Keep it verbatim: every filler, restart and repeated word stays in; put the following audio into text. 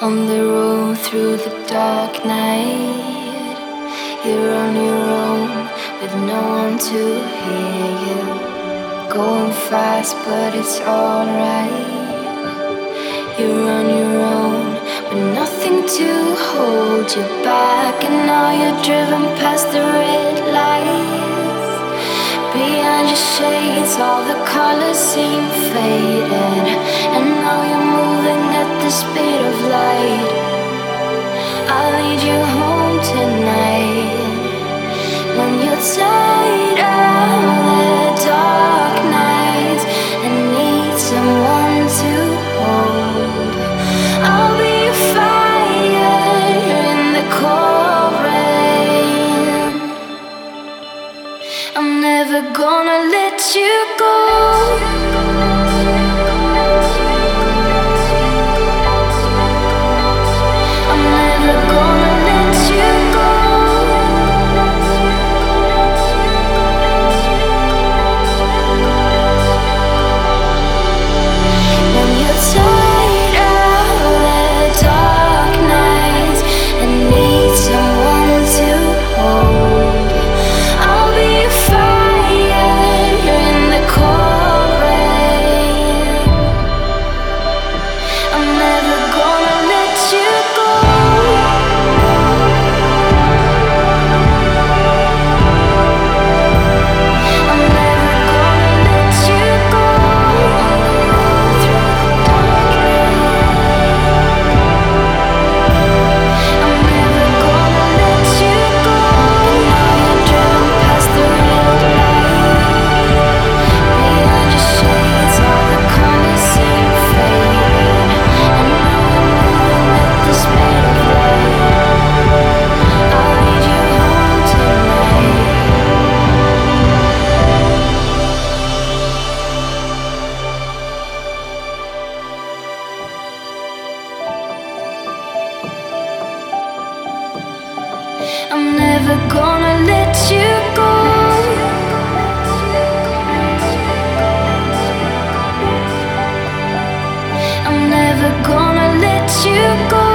On the road through the dark night, you're on your own with no one to hear you. Going fast, but it's alright. You're on your own with nothing to hold you back, and now you're driven past the red lights. Behind your shades, all the colors seem faded, and now you're moving at the speed of light. I'll lead you home tonight when you're tired of the dark nights and need someone to hold. I'll be a fire in the cold rain. I'm never gonna let you go. I'm never gonna let you go. When you're tired of the dark nights and need someone to hold, I'll be a fire in the cold rain. I'm never gonna let you go. I'm never gonna let you go. Through the dark night, I'm never gonna let you go. And now you're driven past the red light. Behind your shades, all the colors seem faded, and now you're moving at the speed of light. I'll lead you home tonight. I'm never gonna let you go. I'm never gonna let you go.